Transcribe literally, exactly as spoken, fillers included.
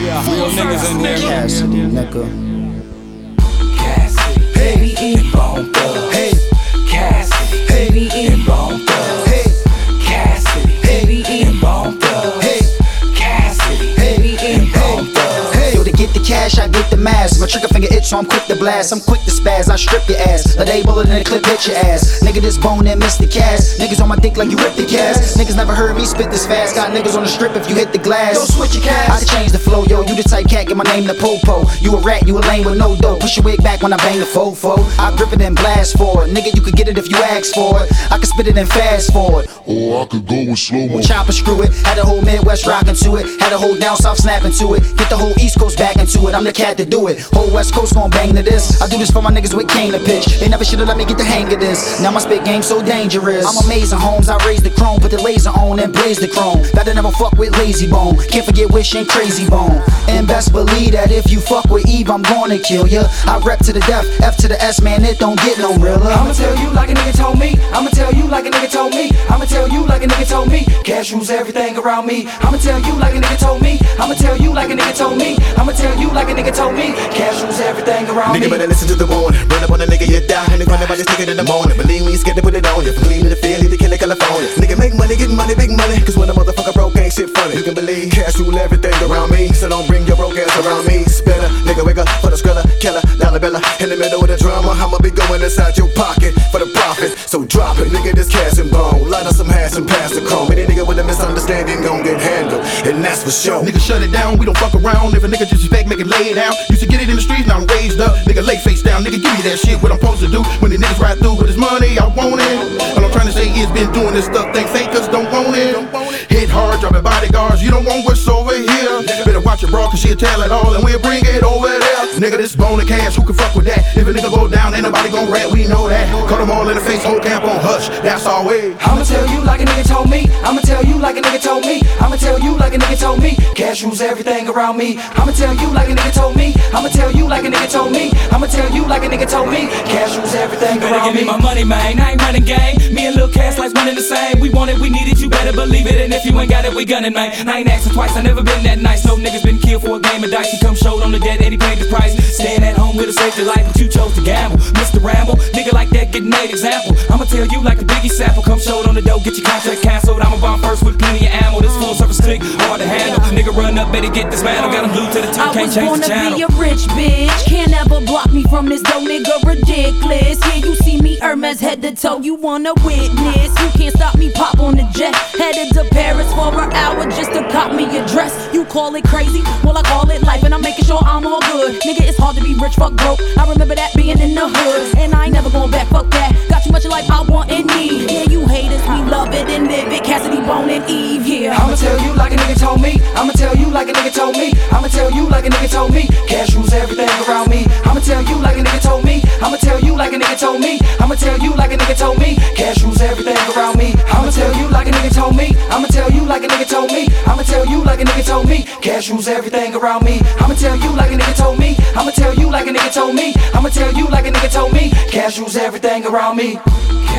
Yeah, real niggas in there. Cassidy, nigga. Cassidy, Hey, and Bone Thugs. hey, Cassidy, hey, and Bone Thugs. hey, Cassidy, hey, and Bone Thugs. hey, Cassidy, hey, and Bone Thugs. hey. Yo, to get the cash, I get the mask. My trigger finger itch, so I'm quick to blast. I'm quick to spaz, I strip your ass. Let a bullet in the clip hit your ass. Nigga, this bone and miss the cast. Niggas on my dick like you ripped the cast. Niggas never heard me spit this fast. Got niggas on the strip if you hit the glass. Yo, switch your cast. I can change the flow, yo. You the type cat, get my name the Popo. You a rat, you a lame with no dough. Push your wig back when I bang the fofo. I grip it and blast for it. Nigga, you could get it if you ask for it. I can spit it and fast forward. Or I could go with slow-mo. Chopper screw it, had the whole Midwest rockin' to it. Had the whole down south snapping to it. Get the whole East Coast back into it. I'm the cat to do it. Whole West Coast gon' bang to this. I do this for my niggas with cane to pitch. They never should've let me get the hang of this. Now my spit game so dangerous. I'm amazing, Holmes. I raise the chrome, put the laser on and blaze the chrome. Better never fuck with lazy bone. Can't forget Wish and Crazy Bone. And best believe that if you fuck with Eve, I'm gonna kill ya. I rep to the death, F to the S, man. It don't get no realer. I'ma tell you like a nigga told me. I'ma tell you like a nigga told me. I'ma tell you like a nigga told me. Cash rules everything around me. I'ma tell you like a nigga told me. I'ma tell you like a nigga told me. I'ma tell you like a nigga told me. Cash rules everything around Nigga me. better listen to the warning. Run up on a nigga, you die. And they run about this nigga in the morning. Believe me, you scared to put it on you. From Cleveland to Philly to Kill California. Nigga make money, get money, big money. Cause when a motherfucker broke, ain't shit funny. You can believe cash rule everything around me. So don't bring your broke ass around me. Spinner, nigga wake up for the skrilla, killer, dollar bella. In the middle of the drama, I'ma be going inside your pocket for the profit. So drop it, nigga, this cash and bone. Light up some hash and pass the chrome. Any nigga with a misunderstanding gon' get handled. And that's for sure. Nigga, shut it down, we don't fuck around. If a nigga disrespect, make it lay it down. Used to get it in the streets, now I'm raised up. Nigga, lay face down, nigga, give me that shit. What I'm supposed to do when the niggas ride through with his money, I want it. All I'm trying to say is been doing this stuff, think fakers don't want it. Hit hard, dropping bodyguards, you don't want what's over here. Better watch your bro, cause she'll tell it all and we'll bring it over there. Nigga, this bone and cash, who can fuck with that? If a nigga go down, ain't nobody gon' rat, we know that. Cut them all in the face, whole camp on hush, that's our way. I'ma tell you like a nigga told me. I'ma tell you like a nigga told me. I'ma tell you like a nigga told me. Cash rules everything around me. I'ma tell you like a nigga told me. I'ma tell you like a nigga told me. I'ma tell you like a nigga told me. Cash rules everything Better around give me me. my money, man. I ain't running game. Me and Lil Cash like one and the same. We want it, we need it, you better believe it. And if you ain't got it, we gunning, man. I ain't asking twice, I never been that nice. No niggas been killed for a game of dice. He come showed on the dead and he paid the price. Staying at home with a safety life, but you chose to gamble. Mister Ramble, nigga like that, get made example. I'ma tell you like a Biggie sample. Come showed on the dough, get your contract canceled. I'ma bomb first with plenty of ammo. This full service click, hard to handle. Nigga run up, better get this man. I got him glued to the two, can't change the channel. I was born to be a rich bitch. Can't never block me from this dough, nigga, ridiculous. Yeah, you see me Hermes head to toe, you wanna witness. You can't stop me, pop on the jet. Headed to Paris for an hour just to cop me a dress. You call it crazy, well I call it life. And I'm making sure I'm all good. Nigga, it's hard to be rich, fuck broke. I remember that being in the hood. And I ain't never going back, fuck that. Got too much life I want and need. Yeah, you haters, we love it and live it. Cassidy, Bone, and Eve, yeah. I'ma tell you like a nigga told me. I'ma tell you like a nigga told me. I'ma tell you like a nigga told me. Cash rules everything around me. I'ma tell you like a nigga told me. I'ma tell you like a nigga told me. I'ma tell you like a nigga told me. Cash rules everything around me. I'ma tell you like a nigga told me. I'ma tell you like a nigga told me. I'ma tell you like a nigga told me. Cash rules everything around me. I'ma tell you like a nigga told me. I'ma tell you like a nigga told me. I'ma tell you like a nigga told me. Cash rules everything around me.